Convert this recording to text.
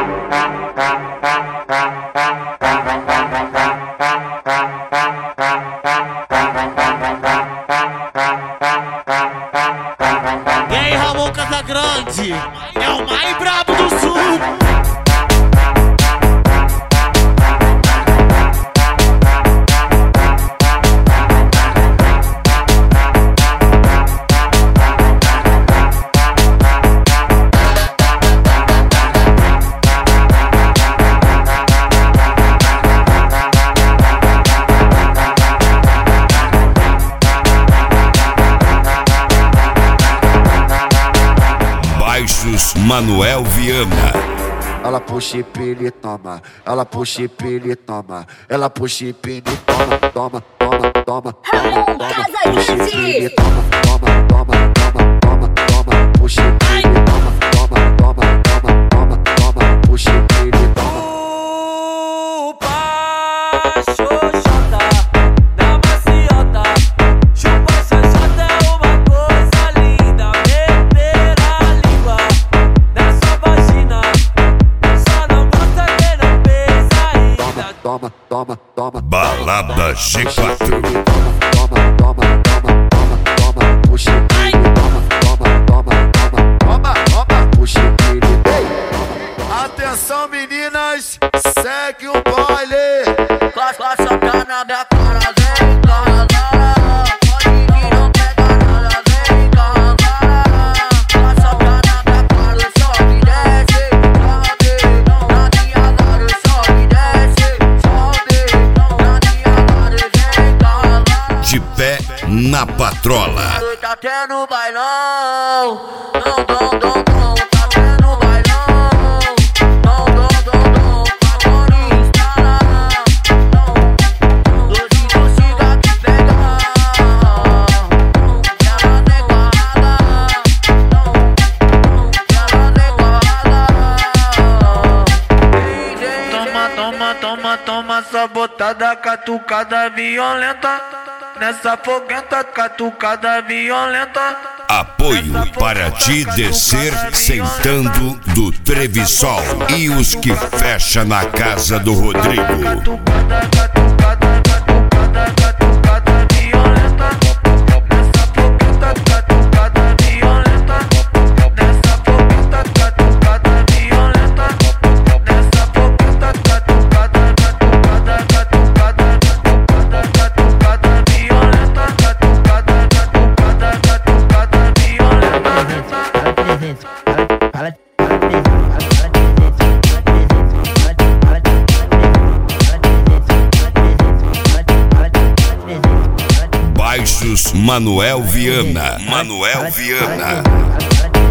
E aí, Ramon Casagrande, é o mais brabo do sul. Manuel Viana. Ela puxa e pila e toma, ela puxa e pila e toma, ela puxa e pila e toma, toma, toma, toma, toma, puxa e pila e toma, toma, toma, toma, toma, toma, puxa e pila e toma, toma, toma, toma, toma, toma, puxa e pila e toma. Toma, toma, toma, Balada G4. Toma, toma, toma, toma, toma, puxa e pila, toma, toma, toma, toma, toma, toma, puxa e pila. Atenção meninas, segue o baile. Classe tá na minha cara, vem cara, pode vir, não pega nada, vem cara. Classe tá na minha cara, sobe, desce, sobe, na minha cara, sobe, desce. De pé na patrola. Tá tendo bailão, não, tá tendo bailão, não, patrolista, doce do cigarro que pega, ela negada, toma, essa botada catucada violenta. Nessa foguenta, catucada violenta. Apoio para te descer sentando do Trevisol e os que fecha na casa do Rodrigo. Baixos Manuel Viana. Manuel Viana.